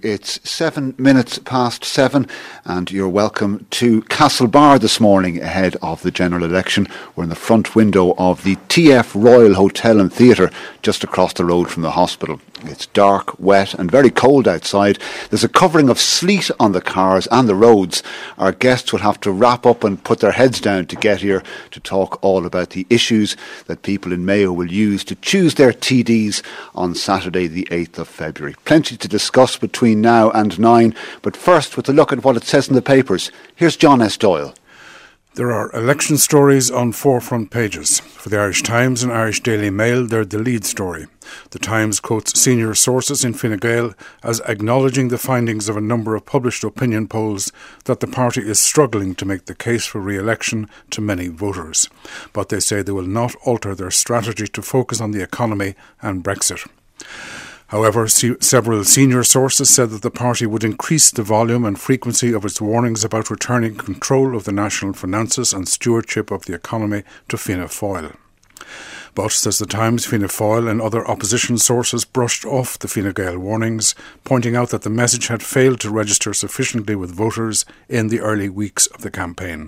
It's 7 minutes past 7 and you're welcome to Castlebar this morning ahead of the general election. We're in the front window of the TF Royal Hotel and Theatre just across the road from the hospital. It's dark, wet and very cold outside. There's a covering of sleet on the cars and the roads. Our guests will have to wrap up and put their heads down to get here to talk all about the issues that people in Mayo will use to choose their TDs on Saturday the 8th of February. Plenty to discuss between now and 9, but first with a look at what it says in the papers. Here's John S. Doyle. There are election stories on 4 front pages. For the Irish Times and Irish Daily Mail, they're the lead story. The Times quotes senior sources in Fine Gael as acknowledging the findings of a number of published opinion polls that the party is struggling to make the case for re-election to many voters. But they say they will not alter their strategy to focus on the economy and Brexit. However, several senior sources said that the party would increase the volume and frequency of its warnings about returning control of the national finances and stewardship of the economy to Fianna Fáil. But, says the Times, Fianna Fáil and other opposition sources brushed off the Fine Gael warnings, pointing out that the message had failed to register sufficiently with voters in the early weeks of the campaign.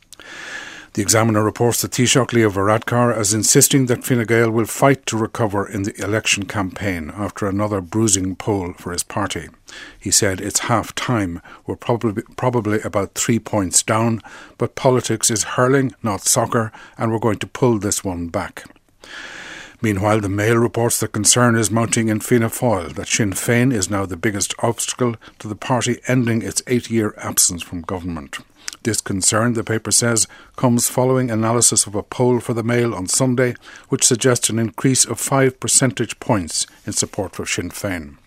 The Examiner reports that Taoiseach Leo Varadkar as insisting that Fine Gael will fight to recover in the election campaign after another bruising poll for his party. He said it's half time, we're probably about 3 points down, but politics is hurling, not soccer, and we're going to pull this one back. Meanwhile, the Mail reports that concern is mounting in Fianna Fáil that Sinn Féin is now the biggest obstacle to the party ending its 8-year absence from government. This concern, the paper says, comes following analysis of a poll for the Mail on Sunday, which suggests an increase of 5 percentage points in support for Sinn Féin.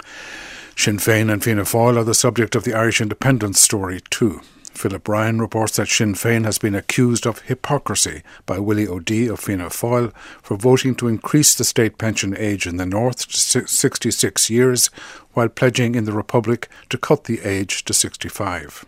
Sinn Féin and Fianna Fáil are the subject of the Irish independence story too. Philip Ryan reports that Sinn Féin has been accused of hypocrisy by Willie O'Dea of Fianna Fáil for voting to increase the state pension age in the North to 66 years, while pledging in the Republic to cut the age to 65.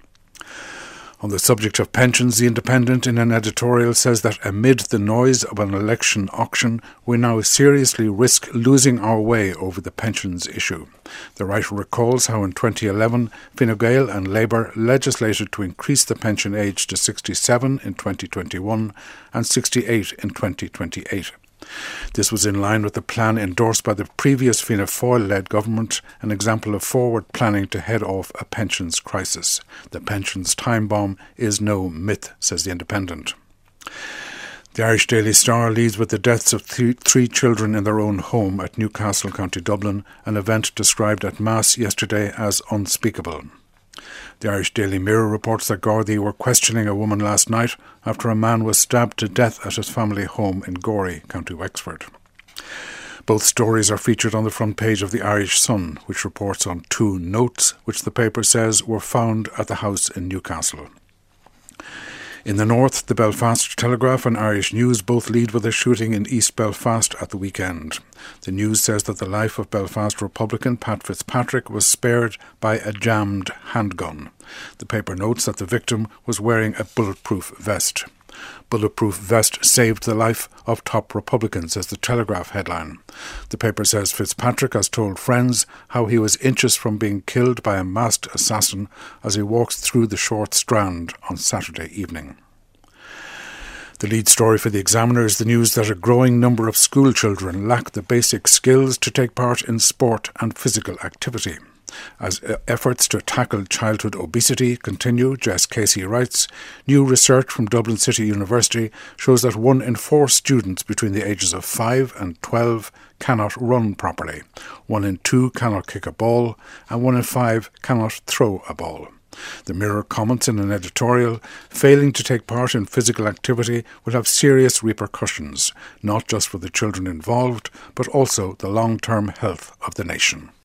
On the subject of pensions, The Independent in an editorial says that amid the noise of an election auction, we now seriously risk losing our way over the pensions issue. The writer recalls how in 2011, Fine Gael and Labour legislated to increase the pension age to 67 in 2021 and 68 in 2028. This was in line with the plan endorsed by the previous Fianna Fáil-led government, an example of forward planning to head off a pensions crisis. The pensions time bomb is no myth, says The Independent. The Irish Daily Star leads with the deaths of three children in their own home at Newcastle, County Dublin, an event described at Mass yesterday as unspeakable. The Irish Daily Mirror reports that Gardaí were questioning a woman last night after a man was stabbed to death at his family home in Gorey, County Wexford. Both stories are featured on the front page of the Irish Sun, which reports on 2 notes which the paper says were found at the house in Newcastle. In the north, the Belfast Telegraph and Irish News both lead with a shooting in East Belfast at the weekend. The News says that the life of Belfast Republican Pat Fitzpatrick was spared by a jammed handgun. The paper notes that the victim was wearing a bulletproof vest. Bulletproof vest saved the life of top Republican, says the Telegraph headline. The paper says Fitzpatrick has told friends how he was inches from being killed by a masked assassin as he walked through the short Strand on Saturday evening. The lead story for the Examiner is the news that a growing number of school children lack the basic skills to take part in sport and physical activity. As efforts to tackle childhood obesity continue, Jess Casey writes, new research from Dublin City University shows that 1 in 4 students between the ages of 5 and 12 cannot run properly, 1 in 2 cannot kick a ball, and 1 in 5 cannot throw a ball. The Mirror comments in an editorial, failing to take part in physical activity will have serious repercussions, not just for the children involved, but also the long-term health of the nation.